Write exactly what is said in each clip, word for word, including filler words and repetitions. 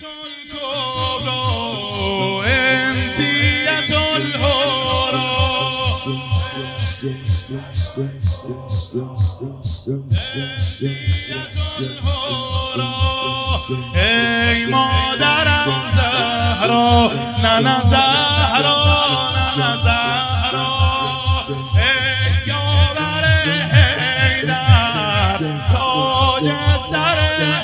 الکبرا انسیت الهورا انسیت الهورا ای مادرم زهرا ننه زهرا ننه زهرا ای یاور حیدر تاج سر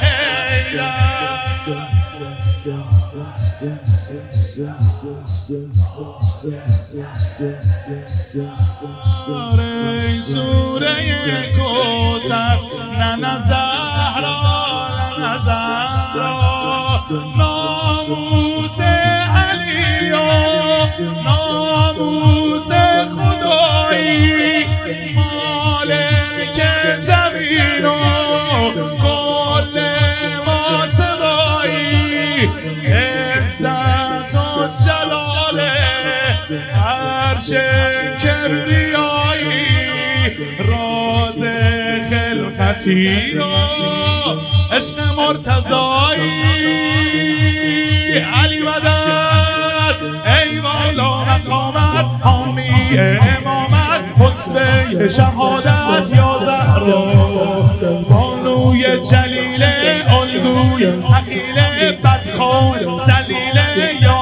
ای سوره کوثر ننه زهرا ننه زهرا ناموس علی و ناموس خدایی مالک زمین و کل ما سوایی عزت و جلال عرش کبریایی راز خلقتی و عشق مرتضایی علی مدد ای والا مقامت حامی امامت حسن شهادت یا زهرا بانوی جلیل الگوی حقیل بدخان زلیل یا